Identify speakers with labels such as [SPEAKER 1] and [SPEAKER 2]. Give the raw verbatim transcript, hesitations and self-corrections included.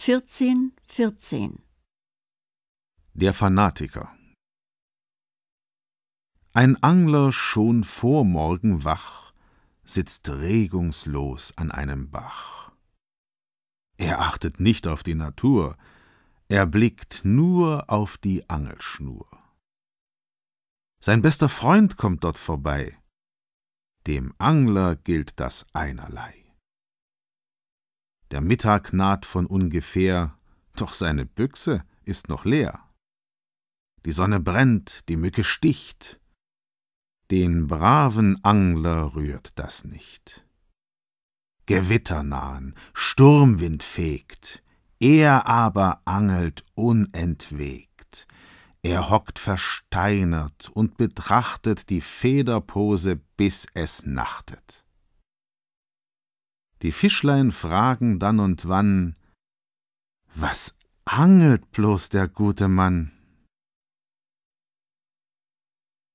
[SPEAKER 1] vierzehn vierzehn.
[SPEAKER 2] Der Fanatiker. Ein Angler schon vor Morgen wach, sitzt regungslos an einem Bach. Er achtet nicht auf die Natur, er blickt nur auf die Angelschnur. Sein bester Freund kommt dort vorbei, dem Angler gilt das einerlei. Der Mittag naht von ungefähr, doch seine Büchse ist noch leer. Die Sonne brennt, die Mücke sticht, den braven Angler rührt das nicht. Gewitter nahen, Sturmwind fegt, er aber angelt unentwegt. Er hockt versteinert und betrachtet die Federpose, bis es nachtet. Die Fischlein fragen dann und wann: Was angelt bloß der gute Mann?